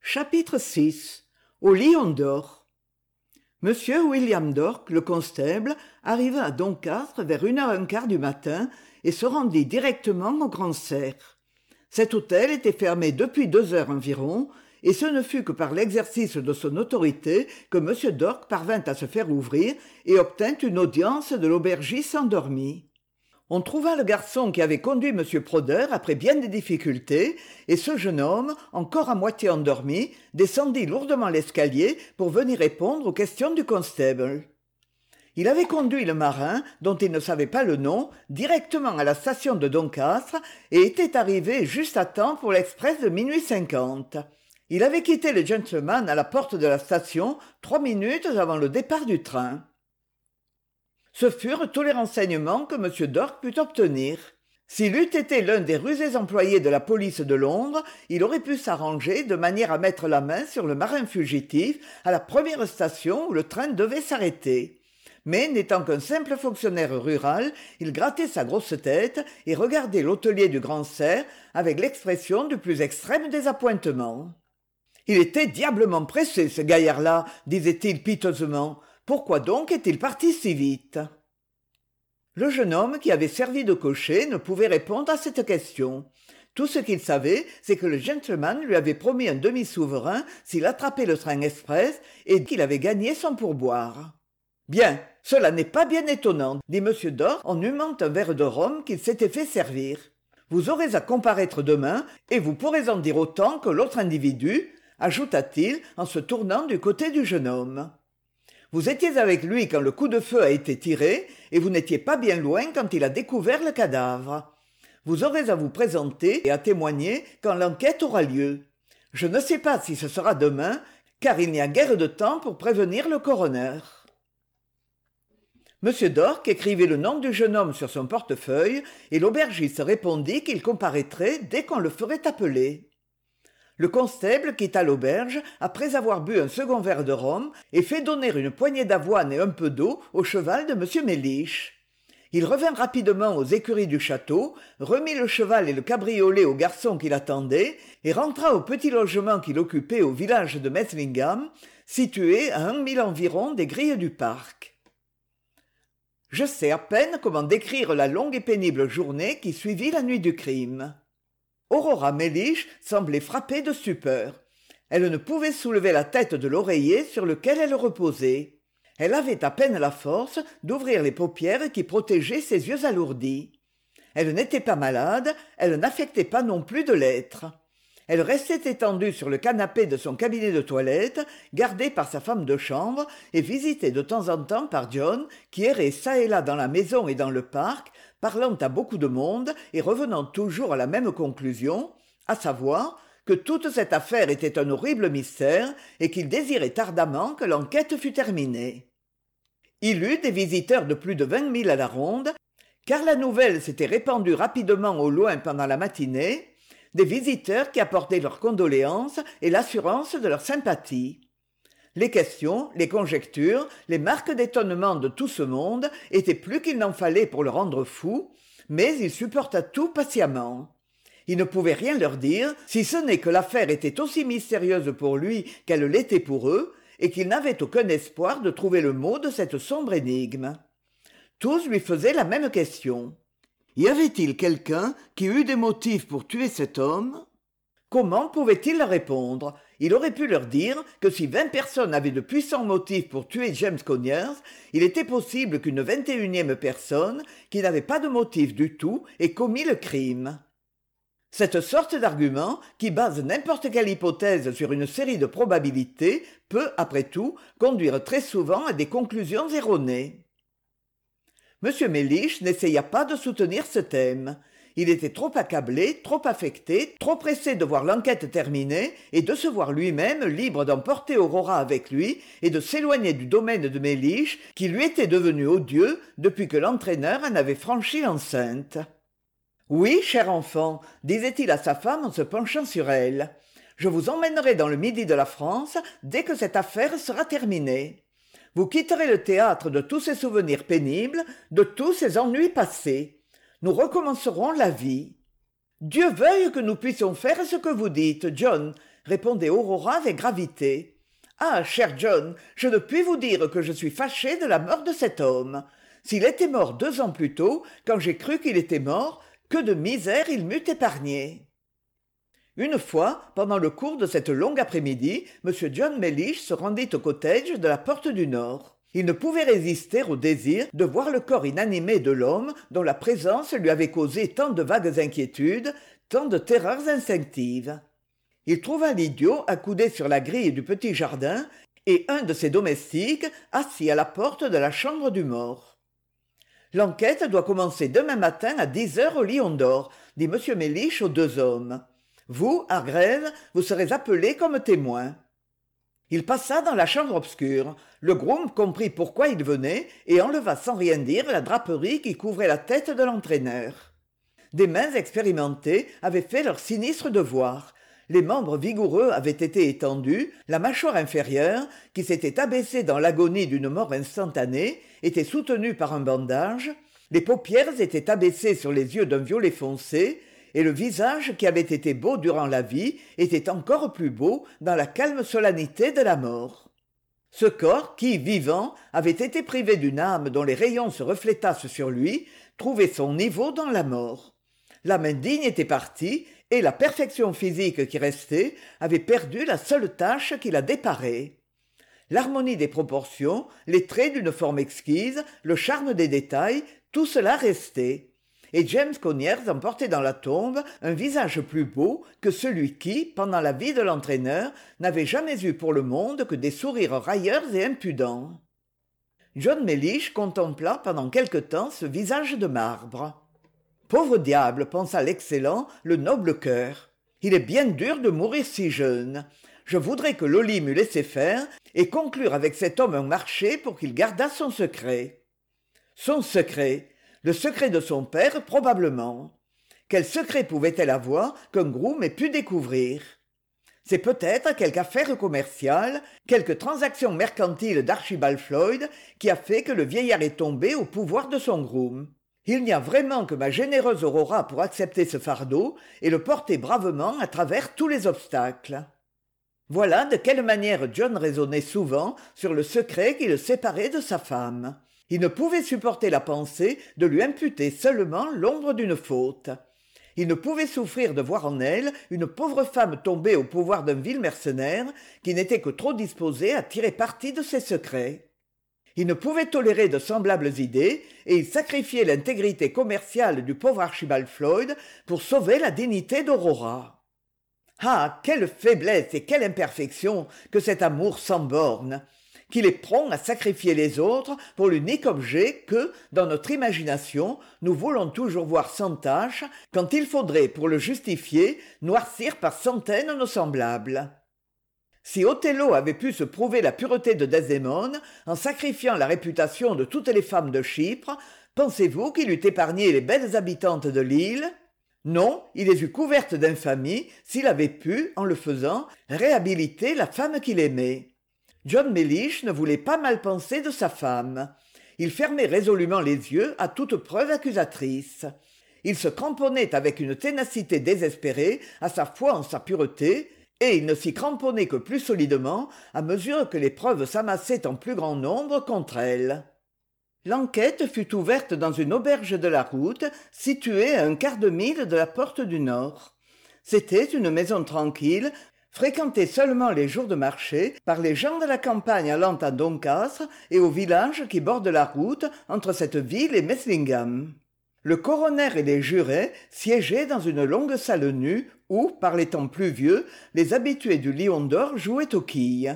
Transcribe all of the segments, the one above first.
Chapitre VI. Au Lion d'Or. Monsieur William Dork, le constable, arriva à Doncastre vers 1h15 du matin et se rendit directement au Grand Cerf. Cet hôtel était fermé depuis 2 heures environ, et ce ne fut que par l'exercice de son autorité que M. Dork parvint à se faire ouvrir et obtint une audience de l'aubergiste endormi. On trouva le garçon qui avait conduit M. Prodder après bien des difficultés, et ce jeune homme, encore à moitié endormi, descendit lourdement l'escalier pour venir répondre aux questions du constable. Il avait conduit le marin, dont il ne savait pas le nom, directement à la station de Doncastre et était arrivé juste à temps pour l'express de 50. Il avait quitté le gentleman à la porte de la station 3 minutes avant le départ du train. Ce furent tous les renseignements que M. Dork put obtenir. S'il eût été l'un des rusés employés de la police de Londres, il aurait pu s'arranger de manière à mettre la main sur le marin fugitif à la première station où le train devait s'arrêter. Mais n'étant qu'un simple fonctionnaire rural, il grattait sa grosse tête et regardait l'hôtelier du Grand Cerf avec l'expression du plus extrême désappointement. « Il était diablement pressé, ce gaillard-là, disait-il piteusement. Pourquoi donc est-il parti si vite ?» Le jeune homme qui avait servi de cocher ne pouvait répondre à cette question. Tout ce qu'il savait, c'est que le gentleman lui avait promis un demi-souverain s'il attrapait le train express et qu'il avait gagné son pourboire. « Bien, cela n'est pas bien étonnant, dit M. Dork en humant un verre de rhum qu'il s'était fait servir. Vous aurez à comparaître demain et vous pourrez en dire autant que l'autre individu, ajouta-t-il en se tournant du côté du jeune homme. Vous étiez avec lui quand le coup de feu a été tiré et vous n'étiez pas bien loin quand il a découvert le cadavre. Vous aurez à vous présenter et à témoigner quand l'enquête aura lieu. Je ne sais pas si ce sera demain, car il n'y a guère de temps pour prévenir le coroner. » M. Dork écrivit le nom du jeune homme sur son portefeuille et l'aubergiste répondit qu'il comparaîtrait dès qu'on le ferait appeler. Le constable quitta l'auberge après avoir bu un second verre de rhum et fait donner une poignée d'avoine et un peu d'eau au cheval de M. Mellish. Il revint rapidement aux écuries du château, remit le cheval et le cabriolet au garçon qui l'attendait et rentra au petit logement qu'il occupait au village de Meslingham, situé à 1 mille environ des grilles du parc. Je sais à peine comment décrire la longue et pénible journée qui suivit la nuit du crime. Aurora Mellish semblait frappée de stupeur. Elle ne pouvait soulever la tête de l'oreiller sur lequel elle reposait. Elle avait à peine la force d'ouvrir les paupières qui protégeaient ses yeux alourdis. Elle n'était pas malade, elle n'affectait pas non plus de l'être. Elle restait étendue sur le canapé de son cabinet de toilette, gardé par sa femme de chambre et visité de temps en temps par John, qui errait çà et là dans la maison et dans le parc, parlant à beaucoup de monde et revenant toujours à la même conclusion, à savoir que toute cette affaire était un horrible mystère et qu'il désirait ardemment que l'enquête fût terminée. Il eut des visiteurs de plus de 20 000 à la ronde, car la nouvelle s'était répandue rapidement au loin pendant la matinée, des visiteurs qui apportaient leurs condoléances et l'assurance de leur sympathie. Les questions, les conjectures, les marques d'étonnement de tout ce monde étaient plus qu'il n'en fallait pour le rendre fou, mais il supporta tout patiemment. Il ne pouvait rien leur dire, si ce n'est que l'affaire était aussi mystérieuse pour lui qu'elle l'était pour eux, et qu'il n'avait aucun espoir de trouver le mot de cette sombre énigme. Tous lui faisaient la même question. Y avait-il quelqu'un qui eût des motifs pour tuer cet homme ? Comment pouvait-il leur répondre ? Il aurait pu leur dire que si 20 personnes avaient de puissants motifs pour tuer James Conyers, il était possible qu'une 21e personne, qui n'avait pas de motif du tout, ait commis le crime. Cette sorte d'argument, qui base n'importe quelle hypothèse sur une série de probabilités, peut, après tout, conduire très souvent à des conclusions erronées. M. Mellish n'essaya pas de soutenir ce thème. Il était trop accablé, trop affecté, trop pressé de voir l'enquête terminée et de se voir lui-même libre d'emporter Aurora avec lui et de s'éloigner du domaine de Mellish qui lui était devenu odieux depuis que l'entraîneur en avait franchi l'enceinte. « Oui, cher enfant, disait-il à sa femme en se penchant sur elle, je vous emmènerai dans le midi de la France dès que cette affaire sera terminée. Vous quitterez le théâtre de tous ces souvenirs pénibles, de tous ces ennuis passés. Nous recommencerons la vie. »« Dieu veuille que nous puissions faire ce que vous dites, John, répondait Aurora avec gravité. « Ah, cher John, je ne puis vous dire que je suis fâchée de la mort de cet homme. S'il était mort 2 ans plus tôt, quand j'ai cru qu'il était mort, que de misère il m'eût épargnée. » Une fois, pendant le cours de cette longue après-midi, M. John Mellish se rendit au cottage de la Porte du Nord. Il ne pouvait résister au désir de voir le corps inanimé de l'homme dont la présence lui avait causé tant de vagues inquiétudes, tant de terreurs instinctives. Il trouva l'idiot accoudé sur la grille du petit jardin et un de ses domestiques assis à la porte de la chambre du mort. « L'enquête doit commencer demain matin à 10 heures au Lion d'Or, dit M. Mellish aux 2 hommes. Vous, Hargreaves, vous serez appelés comme témoin. » Il passa dans la chambre obscure. Le groom comprit pourquoi il venait et enleva sans rien dire la draperie qui couvrait la tête de l'entraîneur. Des mains expérimentées avaient fait leur sinistre devoir. Les membres vigoureux avaient été étendus, la mâchoire inférieure, qui s'était abaissée dans l'agonie d'une mort instantanée, était soutenue par un bandage, les paupières étaient abaissées sur les yeux d'un violet foncé, et le visage qui avait été beau durant la vie était encore plus beau dans la calme solennité de la mort. Ce corps qui, vivant, avait été privé d'une âme dont les rayons se reflétassent sur lui, trouvait son niveau dans la mort. L'âme indigne était partie, et la perfection physique qui restait avait perdu la seule tache qui la déparait. L'harmonie des proportions, les traits d'une forme exquise, le charme des détails, tout cela restait. Et James Conyers emportait dans la tombe un visage plus beau que celui qui, pendant la vie de l'entraîneur, n'avait jamais eu pour le monde que des sourires railleurs et impudents. John Mellish contempla pendant quelque temps ce visage de marbre. « Pauvre diable, pensa l'excellent, le noble cœur. Il est bien dur de mourir si jeune. Je voudrais que Lolly m'eût laissé faire et conclure avec cet homme un marché pour qu'il gardât son secret. » Son secret, le secret de son père probablement. Quel secret pouvait-elle avoir qu'un groom ait pu découvrir? C'est peut-être quelque affaire commerciale, quelque transaction mercantile d'Archibald Floyd qui a fait que le vieillard est tombé au pouvoir de son groom. Il n'y a vraiment que ma généreuse Aurora pour accepter ce fardeau et le porter bravement à travers tous les obstacles. Voilà de quelle manière John raisonnait souvent sur le secret qui le séparait de sa femme. Il ne pouvait supporter la pensée de lui imputer seulement l'ombre d'une faute. Il ne pouvait souffrir de voir en elle une pauvre femme tombée au pouvoir d'un vil mercenaire qui n'était que trop disposé à tirer parti de ses secrets. Il ne pouvait tolérer de semblables idées et il sacrifiait l'intégrité commerciale du pauvre Archibald Floyd pour sauver la dignité d'Aurora. Ah, quelle faiblesse et quelle imperfection que cet amour sans bornes! Qu'il est prompt à sacrifier les autres pour l'unique objet que, dans notre imagination, nous voulons toujours voir sans tache, quand il faudrait, pour le justifier, noircir par centaines nos semblables. Si Othello avait pu se prouver la pureté de Desdémone en sacrifiant la réputation de toutes les femmes de Chypre, pensez-vous qu'il eût épargné les belles habitantes de l'île? Non, il les eût couvertes d'infamie s'il avait pu, en le faisant, réhabiliter la femme qu'il aimait. John Mellish ne voulait pas mal penser de sa femme. Il fermait résolument les yeux à toute preuve accusatrice. Il se cramponnait avec une ténacité désespérée à sa foi en sa pureté, et il ne s'y cramponnait que plus solidement à mesure que les preuves s'amassaient en plus grand nombre contre elle. L'enquête fut ouverte dans une auberge de la route, située à 1/4 de mille de la Porte du Nord. C'était une maison tranquille, fréquentée seulement les jours de marché par les gens de la campagne allant à Doncaster et aux villages qui bordent la route entre cette ville et Meslingham. Le coroner et les jurés siégeaient dans une longue salle nue où, par les temps pluvieux, les habitués du Lion d'Or jouaient aux quilles.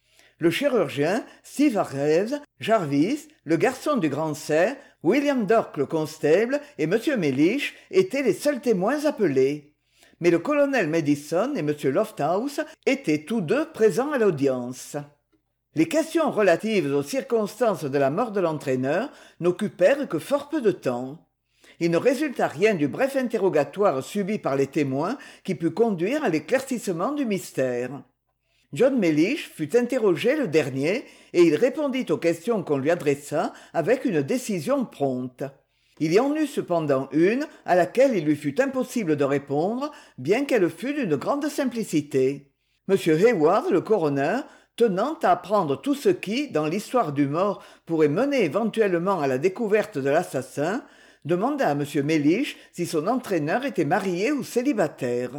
Le chirurgien, Steve Hargreaves, Jarvis, le garçon du grand cerf, William Dork le constable et M. Mellish étaient les seuls témoins appelés. Mais le colonel Madison et M. Lofthouse étaient tous deux présents à l'audience. Les questions relatives aux circonstances de la mort de l'entraîneur n'occupèrent que fort peu de temps. Il ne résulta rien du bref interrogatoire subi par les témoins qui put conduire à l'éclaircissement du mystère. John Mellish fut interrogé le dernier et il répondit aux questions qu'on lui adressa avec une décision prompte. Il y en eut cependant une à laquelle il lui fut impossible de répondre, bien qu'elle fût d'une grande simplicité. M. Hayward, le coroner, tenant à apprendre tout ce qui, dans l'histoire du mort, pourrait mener éventuellement à la découverte de l'assassin, demanda à M. Mellish si son entraîneur était marié ou célibataire.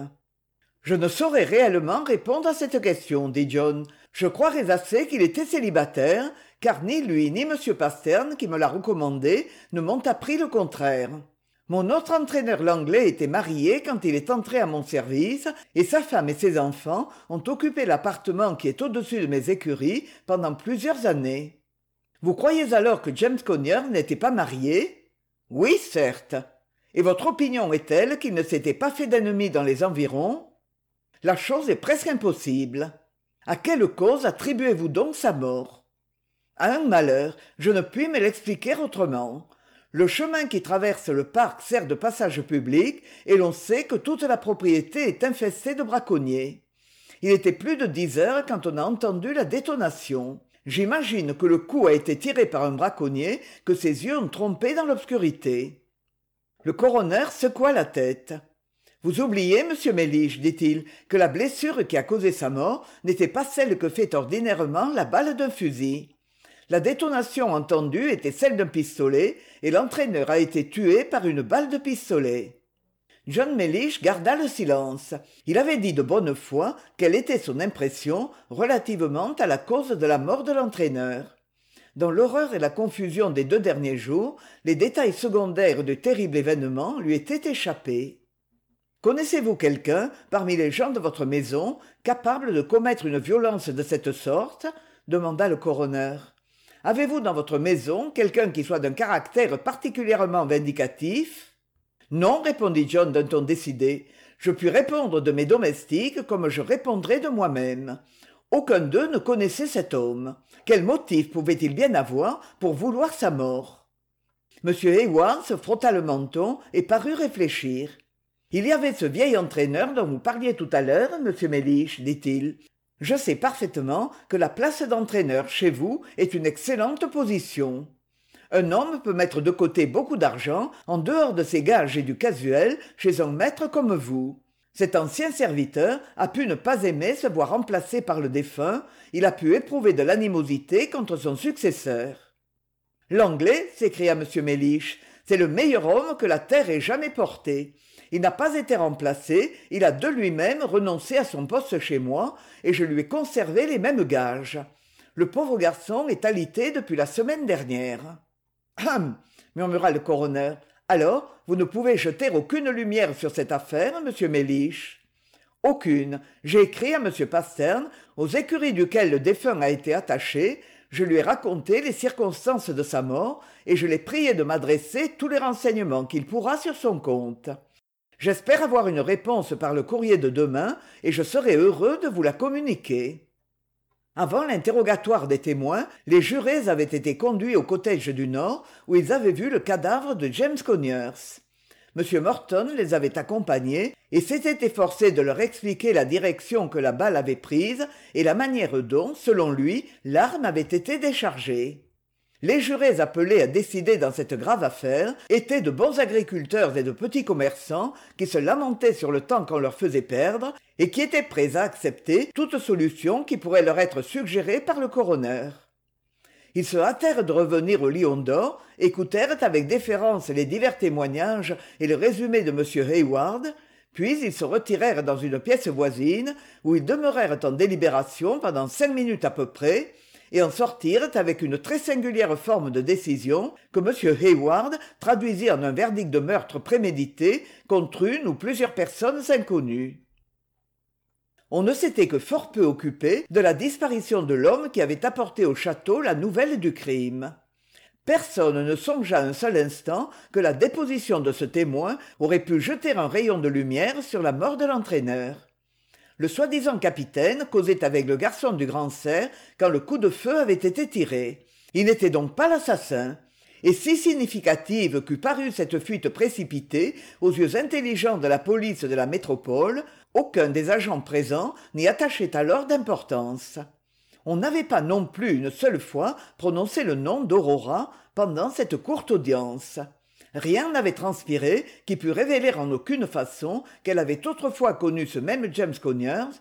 « Je ne saurais réellement répondre à cette question, dit John. Je croirais assez qu'il était célibataire, car ni lui ni M. Pasterne, qui me l'a recommandé, ne m'ont appris le contraire. Mon autre entraîneur l'anglais était marié quand il est entré à mon service, et sa femme et ses enfants ont occupé l'appartement qui est au-dessus de mes écuries pendant plusieurs années. Vous croyez alors que James Conyers n'était pas marié ? Oui, certes. Et votre opinion est telle qu'il ne s'était pas fait d'ennemis dans les environs ? La chose est presque impossible. À quelle cause attribuez-vous donc sa mort ? À un malheur, je ne puis me l'expliquer autrement. Le chemin qui traverse le parc sert de passage public et l'on sait que toute la propriété est infestée de braconniers. Il était plus de 10 heures quand on a entendu la détonation. J'imagine que le coup a été tiré par un braconnier que ses yeux ont trompé dans l'obscurité. Le coroner secoua la tête. « Vous oubliez, monsieur Mellish, dit-il, que la blessure qui a causé sa mort n'était pas celle que fait ordinairement la balle d'un fusil. La détonation entendue était celle d'un pistolet et l'entraîneur a été tué par une balle de pistolet. » John Mellish garda le silence. Il avait dit de bonne foi quelle était son impression relativement à la cause de la mort de l'entraîneur. Dans l'horreur et la confusion des 2 derniers jours, les détails secondaires du terrible événement lui étaient échappés. « Connaissez-vous quelqu'un, parmi les gens de votre maison, capable de commettre une violence de cette sorte ?» demanda le coroner. « Avez-vous dans votre maison quelqu'un qui soit d'un caractère particulièrement vindicatif ?» « Non, répondit John d'un ton décidé. « Je puis répondre de mes domestiques comme je répondrais de moi-même. Aucun d'eux ne connaissait cet homme. Quel motif pouvait-il bien avoir pour vouloir sa mort ?» M. Hayward se frotta le menton et parut réfléchir. « Il y avait ce vieil entraîneur dont vous parliez tout à l'heure, monsieur Mellish, dit-il. Je sais parfaitement que la place d'entraîneur chez vous est une excellente position. Un homme peut mettre de côté beaucoup d'argent en dehors de ses gages et du casuel chez un maître comme vous. Cet ancien serviteur a pu ne pas aimer se voir remplacé par le défunt, il a pu éprouver de l'animosité contre son successeur. »« L'anglais, s'écria M. Mellish, c'est le meilleur homme que la terre ait jamais porté. Il n'a pas été remplacé, il a de lui-même renoncé à son poste chez moi, et je lui ai conservé les mêmes gages. Le pauvre garçon est alité depuis la semaine dernière. »« Hum !» murmura le coroner. « Alors, vous ne pouvez jeter aucune lumière sur cette affaire, monsieur Mellish ? » ?»« Aucune. J'ai écrit à M. Pasterne, aux écuries duquel le défunt a été attaché. Je lui ai raconté les circonstances de sa mort, et je l'ai prié de m'adresser tous les renseignements qu'il pourra sur son compte. J'espère avoir une réponse par le courrier de demain, et je serai heureux de vous la communiquer. » Avant l'interrogatoire des témoins, les jurés avaient été conduits au cottage du Nord, où ils avaient vu le cadavre de James Conyers. M. Morton les avait accompagnés et s'était efforcé de leur expliquer la direction que la balle avait prise et la manière dont, selon lui, l'arme avait été déchargée. Les jurés appelés à décider dans cette grave affaire étaient de bons agriculteurs et de petits commerçants qui se lamentaient sur le temps qu'on leur faisait perdre et qui étaient prêts à accepter toute solution qui pourrait leur être suggérée par le coroner. Ils se hâtèrent de revenir au Lion d'Or, écoutèrent avec déférence les divers témoignages et le résumé de M. Hayward, puis ils se retirèrent dans une pièce voisine où ils demeurèrent en délibération pendant 5 minutes à peu près, et en sortirent avec une très singulière forme de décision que M. Hayward traduisit en un verdict de meurtre prémédité contre une ou plusieurs personnes inconnues. On ne s'était que fort peu occupé de la disparition de l'homme qui avait apporté au château la nouvelle du crime. Personne ne songea un seul instant que la déposition de ce témoin aurait pu jeter un rayon de lumière sur la mort de l'entraîneur. Le soi-disant capitaine causait avec le garçon du grand cerf quand le coup de feu avait été tiré. Il n'était donc pas l'assassin. Et si significative qu'eût paru cette fuite précipitée aux yeux intelligents de la police de la métropole, aucun des agents présents n'y attachait alors d'importance. On n'avait pas non plus une seule fois prononcé le nom d'Aurora pendant cette courte audience. Rien n'avait transpiré qui pût révéler en aucune façon qu'elle avait autrefois connu ce même James Conyers,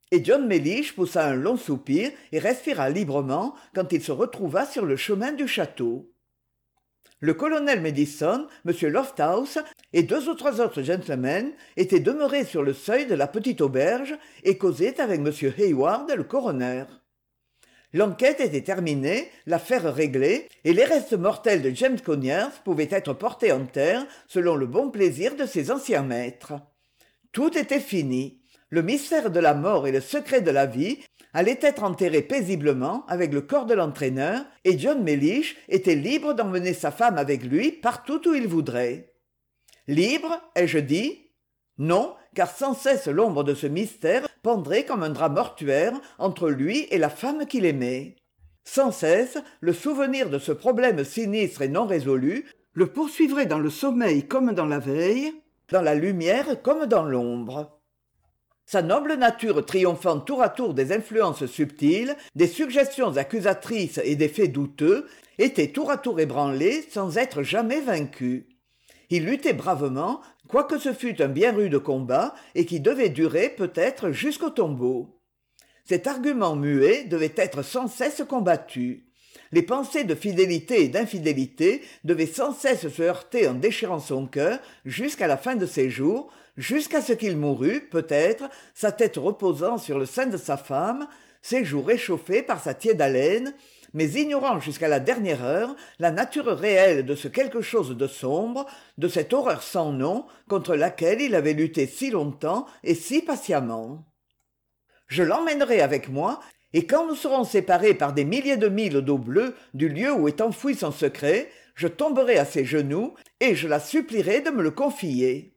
Et John Mellish poussa un long soupir et respira librement quand il se retrouva sur le chemin du château. Le colonel Madison, M. Lofthouse et 2 ou 3 autres gentlemen étaient demeurés sur le seuil de la petite auberge et causaient avec M. Hayward, le coroner. L'enquête était terminée, l'affaire réglée, et les restes mortels de James Conyers pouvaient être portés en terre selon le bon plaisir de ses anciens maîtres. Tout était fini. Le mystère de la mort et le secret de la vie allaient être enterrés paisiblement avec le corps de l'entraîneur, et John Mellish était libre d'emmener sa femme avec lui partout où il voudrait. Libre, ai-je dit ? Non, car sans cesse l'ombre de ce mystère pendrait comme un drap mortuaire entre lui et la femme qu'il aimait. Sans cesse, le souvenir de ce problème sinistre et non résolu le poursuivrait dans le sommeil comme dans la veille, dans la lumière comme dans l'ombre. Sa noble nature triomphant tour à tour des influences subtiles, des suggestions accusatrices et des faits douteux, était tour à tour ébranlée sans être jamais vaincue. Il luttait bravement, quoique ce fût un bien rude combat et qui devait durer peut-être jusqu'au tombeau. Cet argument muet devait être sans cesse combattu. Les pensées de fidélité et d'infidélité devaient sans cesse se heurter en déchirant son cœur jusqu'à la fin de ses jours, jusqu'à ce qu'il mourût, peut-être, sa tête reposant sur le sein de sa femme, ses joues réchauffées par sa tiède haleine, mais ignorant jusqu'à la dernière heure la nature réelle de ce quelque chose de sombre, de cette horreur sans nom contre laquelle il avait lutté si longtemps et si patiemment. Je l'emmènerai avec moi, et quand nous serons séparés par des milliers de milles d'eau bleue du lieu où est enfoui son secret, je tomberai à ses genoux et je la supplierai de me le confier.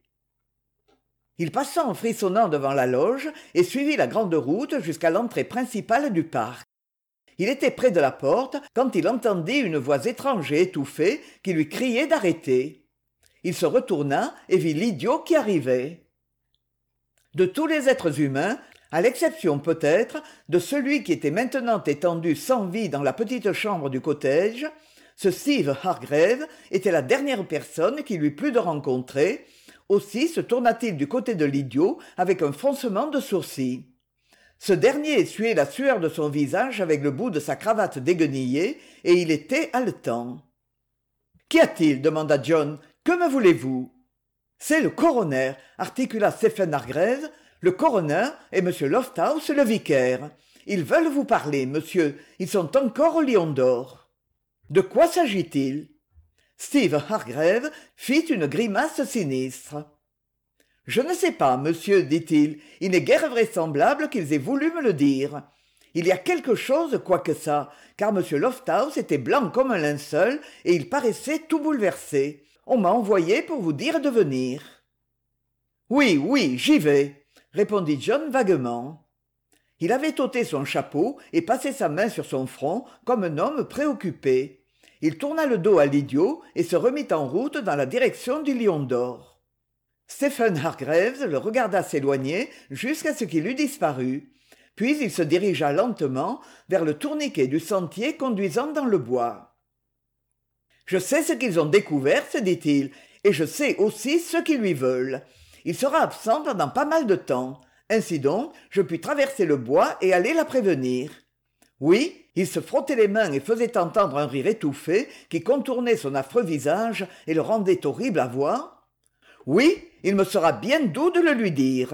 Il passa en frissonnant devant la loge et suivit la grande route jusqu'à l'entrée principale du parc. Il était près de la porte quand il entendit une voix étrange et étouffée qui lui criait d'arrêter. Il se retourna et vit l'idiot qui arrivait. De tous les êtres humains, à l'exception peut-être de celui qui était maintenant étendu sans vie dans la petite chambre du cottage, ce Steve Hargrave était la dernière personne qu'il lui plut de rencontrer. Aussi se tourna-t-il du côté de l'idiot avec un froncement de sourcils. Ce dernier essuyait la sueur de son visage avec le bout de sa cravate déguenillée, et il était haletant. « Qu'y a-t-il » demanda John. « Que me voulez-vous » ? « C'est le coroner, » articula Stephen Hargrave. « Le coroner et M. Lofthouse le vicaire. Ils veulent vous parler, monsieur. Ils sont encore au Lion d'Or. » « De quoi s'agit-il » Steve Hargrave fit une grimace sinistre. « Je ne sais pas, monsieur, dit-il. Il n'est guère vraisemblable qu'ils aient voulu me le dire. Il y a quelque chose, quoi que ça, car M. Lofthouse était blanc comme un linceul et il paraissait tout bouleversé. On m'a envoyé pour vous dire de venir. »« Oui, oui, j'y vais, » répondit John vaguement. Il avait ôté son chapeau et passé sa main sur son front comme un homme préoccupé. Il tourna le dos à l'idiot et se remit en route dans la direction du Lion d'Or. Stephen Hargraves le regarda s'éloigner jusqu'à ce qu'il eût disparu. Puis il se dirigea lentement vers le tourniquet du sentier conduisant dans le bois. « Je sais ce qu'ils ont découvert, se dit-il, et je sais aussi ce qu'ils lui veulent. Il sera absent pendant pas mal de temps. Ainsi donc, je puis traverser le bois et aller la prévenir. » Oui, il se frottait les mains et faisait entendre un rire étouffé qui contournait son affreux visage et le rendait horrible à voir. « Oui, il me sera bien doux de le lui dire. »